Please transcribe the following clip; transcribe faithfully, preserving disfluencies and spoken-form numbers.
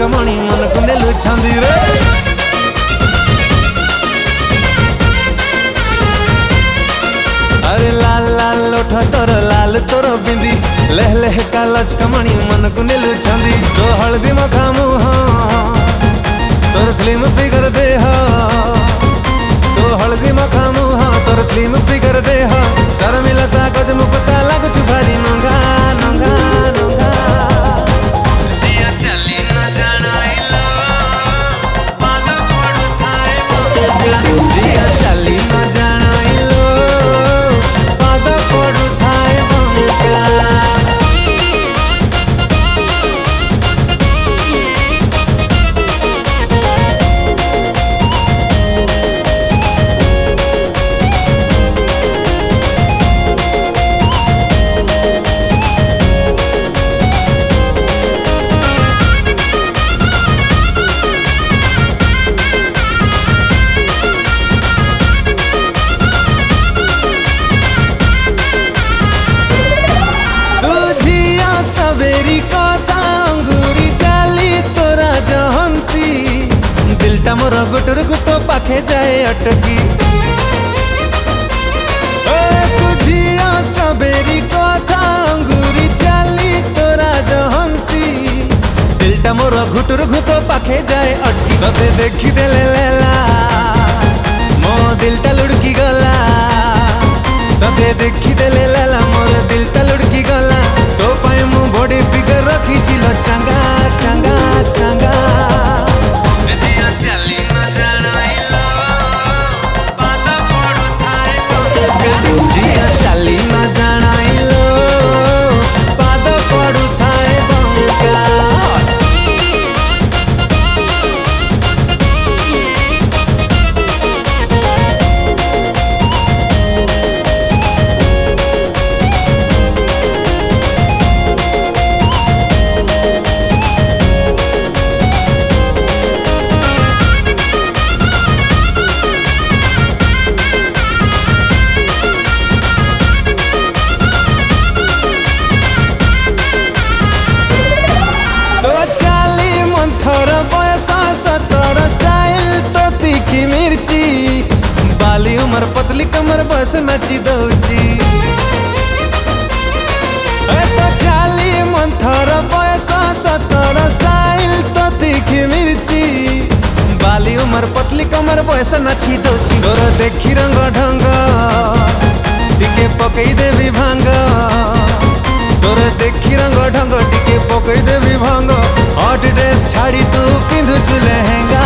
लचकमणी मन को नेलु छंदी रे। अरे लाल लाल लोठ तोर लाल तोर बिंदी लह लह का लचकमणी मन को नेलु छंदी। तो हल्दी मखा मुह तोर स्लिम फिगर दे हो, तो हल्दी मखा मुह तोर स्लिम फिगर दे हो। सर मिलता गज मुकुता लागु छु भारी नंगा नंगा नंगा। जिया चली न जानाइलो पाद पडु थाए बंगा। जिया चली न जानाइलो पाद पडु थाए बंगा। स्ट्रॉबेरी कथा अंगूरी चाली तोरा जहनसी। दिलटा मोर गुटुर गुतो पाखे जाए अटकी। तुझिया स्ट्रॉबेरी कथा अंगूरी चाली तोरा जहनसी। दिलटा मोर घुटुर गुतो पाखे जाए अटकी। तते देखी देले लेला मो दिलटा लुड़की गला। तते देखी देले लेला मोर दिलटा लुड़की गला। तो पाए मु बॉडी फिगर रखी चिलो चंगा चंगा चंगा। जिया चली न जानाइलो पाद पडु थाए बंगा। जिया चली न जानाइलो पाद पडु थाए बंगा। सतर स्टाइल तो तीखी मिर्ची। बाली उमर पतली कमर बस नची दौची। तो चाली मंथर बयस सतर स्टाइल तो तीखी मिर्ची। बाली उमर पतली कमर बयस नची दौची। तोर देखी रंग ढंग टिके पकई देवी भांग। तोर देखी रंग ढंग टिके पकई देवी भांग। हॉट ड्रेस छाड़ी तू पिंधुचु लहंगा।